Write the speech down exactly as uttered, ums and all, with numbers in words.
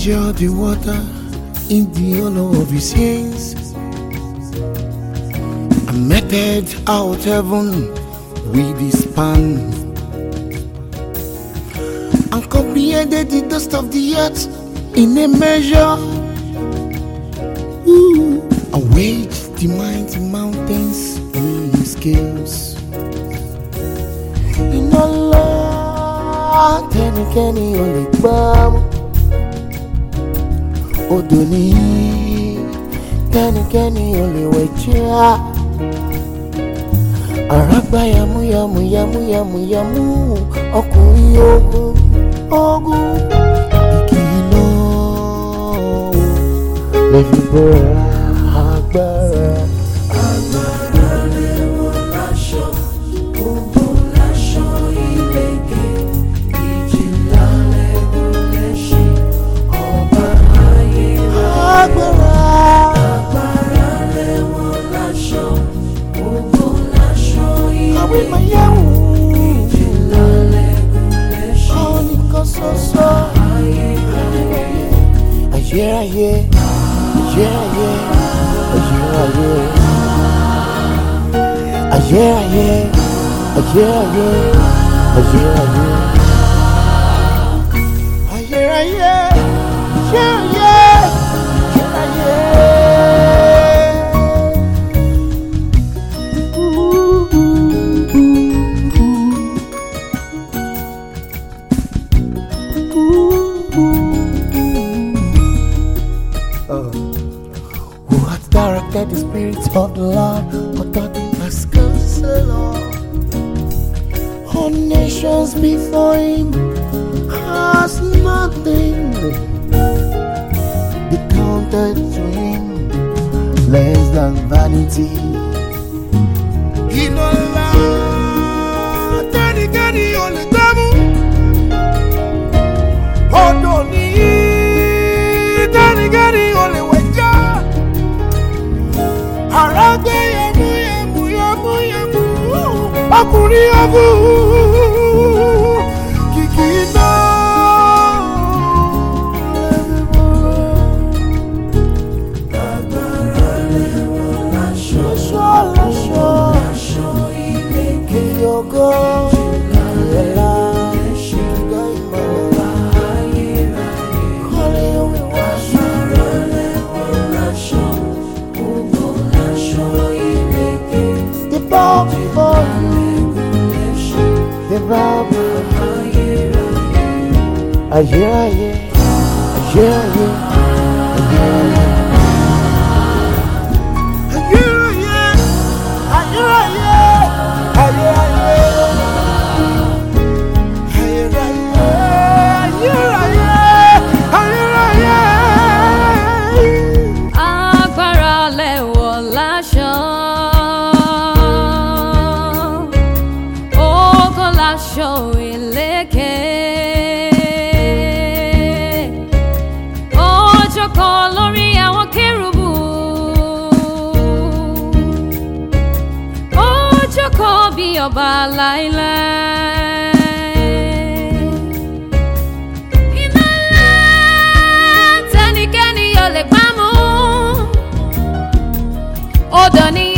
measure the water in the hollow of his hands, and meted out heaven with his span, and comprehended the dust of the earth in a measure, Ooh. and weighed the mighty mountains in his scales. In Allah, tẹnikẹ́ni ò lè gbá mú. Odò ní tẹnikẹ́ni ò lè wẹ̀jẹ̀. Àràgbá yamu yamu yamu yamu yamu, ọkùnrin ogun ogun. Ìkì iná lè fi bọ́ra agbára. Agbára lè wọ láṣọ, ogun láṣọ ìlẹ̀kẹ̀. Ìjìnlá lẹ́gùn lẹ́ṣin, ọba ayé Agbára. agbára lè wọ láṣọ, ogun láṣọ Àwọn ìmọ̀ ìlẹ̀kẹ̀. yẹ̀wò. Ìjìnlá lẹ́gùn lẹ́ṣin, Àwọn nìkan ṣoṣo. ayé ayé. Ayérayé, ayérayé, ayérayé. Ayérayé, ayérayé, ayérayé. Ayérayé, ayérayé, Who hath directed the spirits of the Lord, or taught him as counselor? All nations before him has nothing. They counted to him less than vanity. Inola, tẹnikẹ́ni ò lè gbámú. Odò ní tẹnikẹ́ni ò lè wẹ̀jẹ̀. Àràgbé yẹmú yẹmú yẹmú yẹmú, ọkùnrin ogun. Kìkì iná lẹ́bi bọ́ra. Agbára lè wọ láṣọ, Láṣọ láṣọ, láṣọ ìlẹ̀kẹ̀. kìkì ògo, ìyẹ̀lá, ìgbà ìmọ̀lá. Ayérayé. Holy we worship. Agbára lè wọ láṣọ, ogun láṣọ ìlẹ̀kẹ̀. They bow before you, Lẹ́gùn lẹ́ṣin, they bow before you. ayérayé. Ayérayé, ayérayé, ayérayé. Ayérayé, ayérayé, ayérayé, ayérayé, ayérayé. Agbára lè wọ̀ láṣọ, ògo láṣọ ìlẹ̀kẹ̀. Ó jókòó lórí àwọn kérúbù, ó jókòó bí ọba láíláí. Iná ńlá tẹnikẹ́ni ò lè gbámú. Odò ní